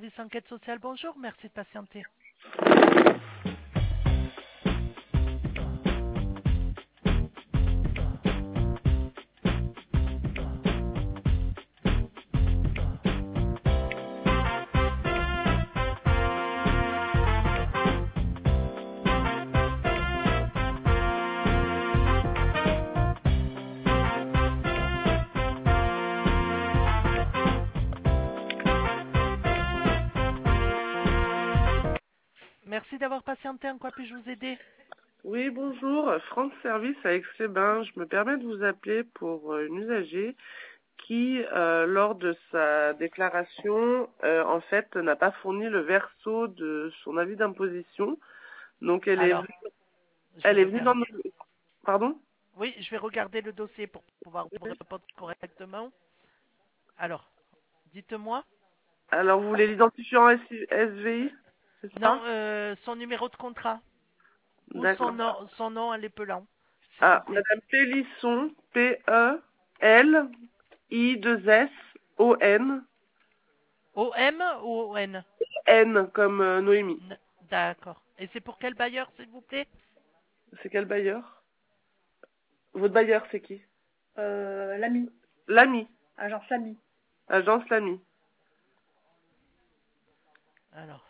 service enquête sociale, bonjour, merci de patienter. Merci d'avoir patienté, en quoi puis-je vous aider? Oui, bonjour, France Service à Aix-les-Bains. Je me permets de vous appeler pour une usagère qui, lors de sa déclaration, en fait, n'a pas fourni le verso de son avis d'imposition. Donc, Alors, je vais elle est venue dans regarder. nos... Pardon? Oui, je vais regarder le dossier pour pouvoir vous répondre correctement. Alors, dites-moi. Alors, vous voulez l'identifiant SVI, c'est Non, ça? son numéro de contrat ou D'accord. son nom à l'épelant, s'il vous Ah, plaît. Madame Pélisson, P-E-L-I-2-S-O-N, OM ou ON? N comme Noémie. D'accord. Et c'est pour quel bailleur, s'il vous plaît? C'est quel bailleur? Votre bailleur, c'est qui? L'ami, L'ami, agence Lamy. agence L'ami. Alors.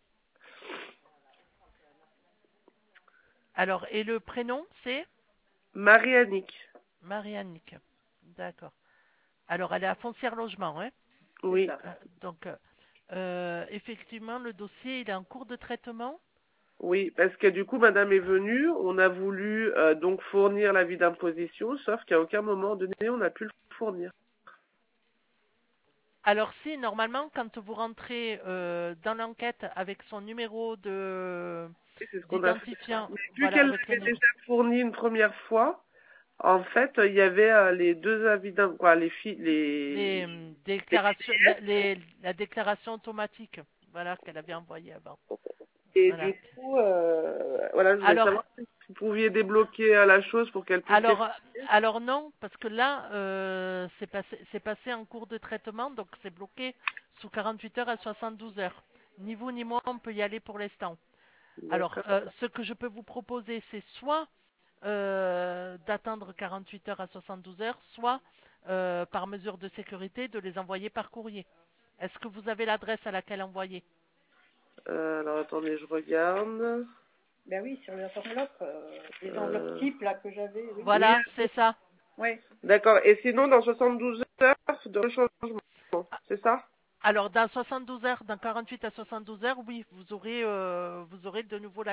Alors, et le prénom, c'est Marie-Annick. Marie-Annick. D'accord. Alors, elle est à Foncière Logement, hein? Oui. Donc, effectivement, le dossier, il est en cours de traitement. Oui, parce que du coup, madame est venue, on a voulu donc fournir l'avis d'imposition, sauf qu'à aucun moment donné, on n'a pu le fournir. Alors, si, normalement, quand vous rentrez dans l'enquête avec son numéro Et c'est ce qu'on a fait. d'identifiant, Mais vu voilà, qu'elle avec le l'avait numéro. déjà fourni une première fois, en fait, il y avait les deux avis d'imposition, quoi, Les les déclarations, PDF. la déclaration automatique, voilà, qu'elle avait envoyée avant. Et Voilà. du coup, voilà, je voulais Alors, savoir si vous pouviez débloquer la chose pour qu'elle puisse les... alors, alors non, parce que là, c'est passé en cours de traitement, donc c'est bloqué sous 48 heures à 72 heures. Ni vous ni moi, on peut y aller pour l'instant. Alors, D'accord. ce que je peux vous proposer, c'est soit d'attendre 48 heures à 72 heures, soit par mesure de sécurité de les envoyer par courrier. Est-ce que vous avez l'adresse à laquelle envoyer? Alors attendez, je regarde. Ben oui, sur les enveloppes, les enveloppes Euh, types là que j'avais, oui. Oui, Voilà, c'est ça. Oui. d'accord. Et sinon, dans 72 heures de changement, c'est ça? Alors, dans 72 heures, dans 48 à 72 heures, oui, vous aurez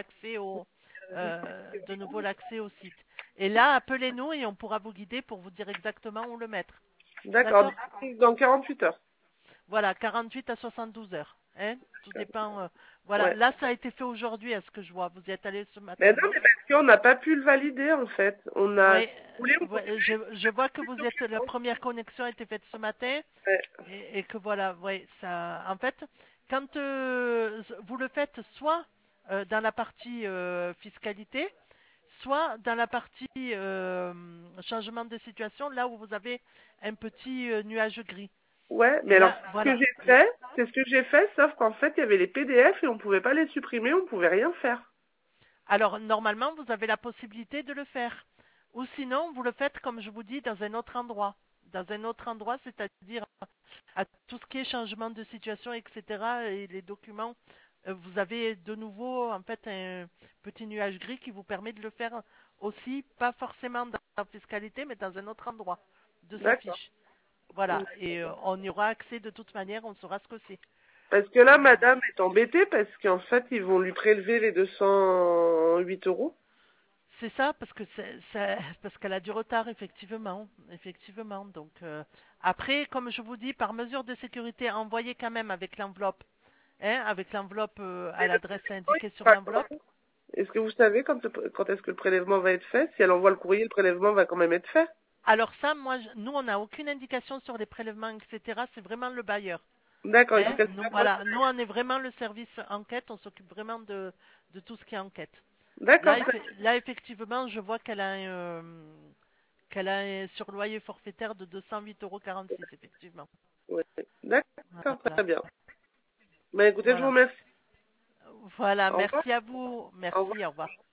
de nouveau l'accès au site. Et là, appelez-nous et on pourra vous guider pour vous dire exactement où le mettre. D'accord. D'accord? Dans 48 heures. Voilà, 48 à 72 heures. Hein? Tout dépend. Voilà, Ouais. là, ça a été fait aujourd'hui, à ce que je vois. Vous y êtes allé ce Mais matin, non, non? mais parce qu'on n'a pas pu le valider, en fait. On a... Oui, Si vous voulez, on peut... ouais, je vois que vous êtes. La première connexion a été faite ce matin. Ouais. Et que voilà, ouais, ça, en fait, quand vous le faites soit dans la partie fiscalité, soit dans la partie changement de situation, là où vous avez un petit nuage gris. Ouais, mais Et alors, là, c'est ce que voilà. j'ai fait. C'est ce que j'ai fait, sauf qu'en fait, il y avait les PDF et on pouvait pas les supprimer, on pouvait rien faire. Alors, normalement, vous avez la possibilité de le faire. Ou sinon, vous le faites, comme je vous dis, dans un autre endroit. Dans un autre endroit, c'est-à-dire à tout ce qui est changement de situation, etc. Et les documents, vous avez de nouveau, en fait, un petit nuage gris qui vous permet de le faire aussi, pas forcément dans la fiscalité, mais dans un autre endroit de sa D'accord. fiche. Voilà. Et on y aura accès de toute manière, on saura ce que c'est. Parce que là, madame est embêtée parce qu'en fait, ils vont lui prélever les 208 euros. C'est ça, parce que parce qu'elle a du retard, effectivement, effectivement. Donc après, comme je vous dis, par mesure de sécurité, envoyez quand même avec l'enveloppe à Mais le l'adresse prélèvement, il indiquée sur sera quand? l'enveloppe. Est-ce que vous savez quand est-ce que le prélèvement va être fait? Si elle envoie le courrier, le prélèvement va quand même être fait. Alors ça, moi, nous, on n'a aucune indication sur les prélèvements, etc. C'est vraiment le bailleur. D'accord, il faut Hein, qu'elle nous, soit voilà, nous, on est vraiment le service enquête. On s'occupe vraiment de tout ce qui est enquête. D'accord, Là, effectivement, je vois qu'elle a un surloyer forfaitaire de 208,46 €, effectivement. ouais. D'accord, Voilà. très bien. Bah écoutez, je vous Voilà. remercie. Voilà, Au revoir. merci à vous. Au revoir. Merci, au revoir.